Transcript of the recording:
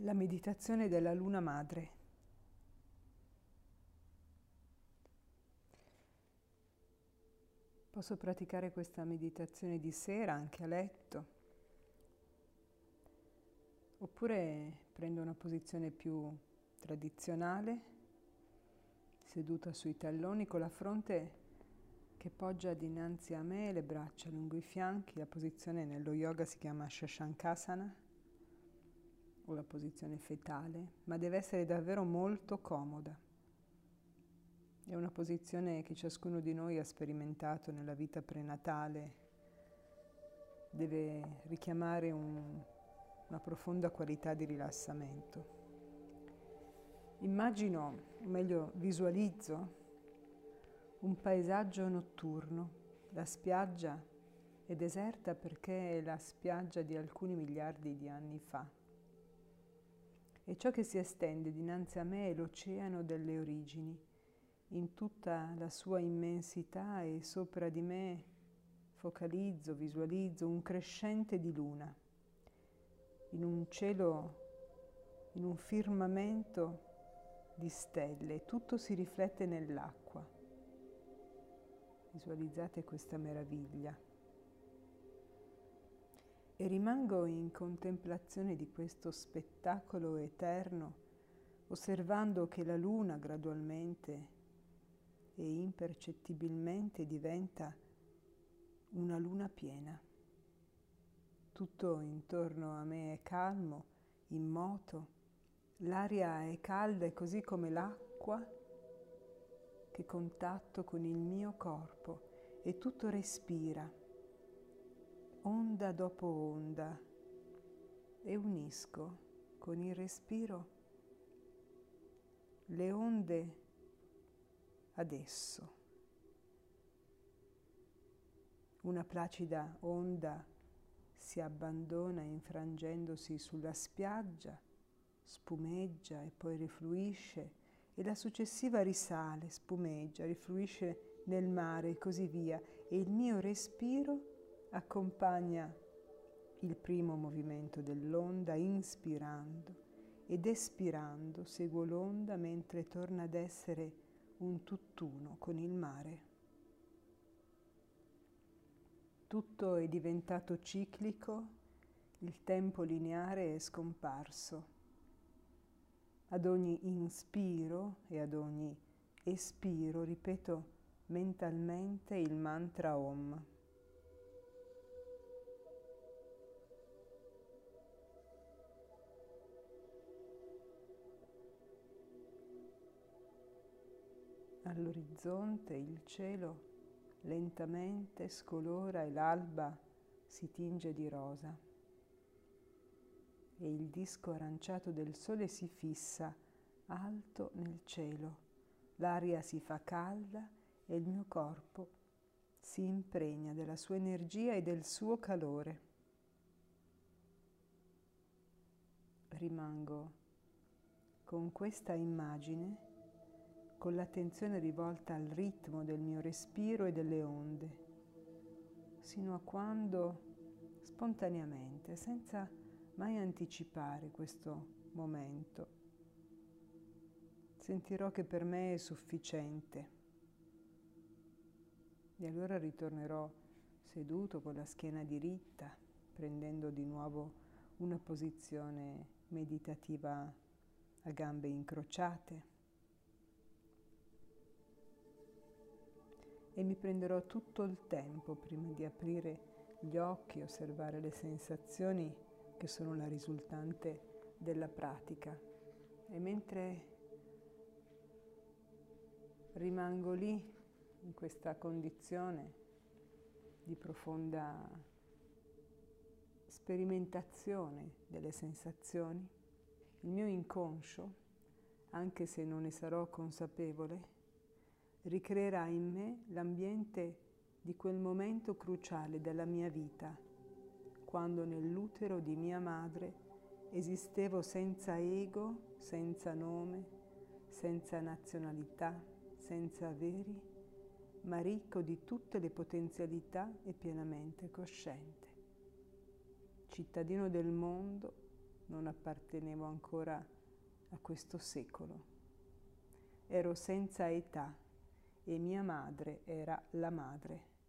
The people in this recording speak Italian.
La meditazione della luna madre. Posso praticare questa meditazione di sera anche a letto, oppure prendo una posizione più tradizionale, seduta sui talloni con la fronte che poggia dinanzi a me e le braccia lungo i fianchi. La posizione nello yoga si chiama Shashankasana, o la posizione fetale, ma deve essere davvero molto comoda. È una posizione che ciascuno di noi ha sperimentato nella vita prenatale, deve richiamare una profonda qualità di rilassamento. Immagino, o meglio visualizzo, un paesaggio notturno. La spiaggia è deserta perché è la spiaggia di alcuni miliardi di anni fa. E ciò che si estende dinanzi a me è l'oceano delle origini, in tutta la sua immensità, e sopra di me visualizzo un crescente di luna, in un cielo, in un firmamento di stelle, tutto si riflette nell'acqua. Visualizzate questa meraviglia. E rimango in contemplazione di questo spettacolo eterno, osservando che la luna gradualmente e impercettibilmente diventa una luna piena. Tutto intorno a me è calmo, immoto, l'aria è calda e così come l'acqua che contatto con il mio corpo, e tutto respira, onda dopo onda, e unisco con il respiro le onde adesso. Una placida onda si abbandona infrangendosi sulla spiaggia, spumeggia e poi rifluisce, e la successiva risale, spumeggia, rifluisce nel mare e così via, e il mio respiro accompagna il primo movimento dell'onda inspirando, ed espirando seguo l'onda mentre torna ad essere un tutt'uno con il mare. Tutto è diventato ciclico, il tempo lineare è scomparso. Ad ogni inspiro e ad ogni espiro ripeto mentalmente il mantra Om. All'orizzonte il cielo lentamente scolora e l'alba si tinge di rosa, e il disco aranciato del sole si fissa alto nel cielo. L'aria si fa calda e il mio corpo si impregna della sua energia e del suo calore. Rimango con questa immagine, con l'attenzione rivolta al ritmo del mio respiro e delle onde, sino a quando, spontaneamente, senza mai anticipare questo momento, sentirò che per me è sufficiente. E allora ritornerò seduto con la schiena diritta, prendendo di nuovo una posizione meditativa a gambe incrociate. E mi prenderò tutto il tempo prima di aprire gli occhi, osservare le sensazioni che sono la risultante della pratica. E mentre rimango lì, in questa condizione di profonda sperimentazione delle sensazioni, il mio inconscio, anche se non ne sarò consapevole, ricreerà in me l'ambiente di quel momento cruciale della mia vita, quando nell'utero di mia madre esistevo senza ego, senza nome, senza nazionalità, senza averi, ma ricco di tutte le potenzialità e pienamente cosciente. Cittadino del mondo, non appartenevo ancora a questo secolo. Ero senza età e mia madre era la madre.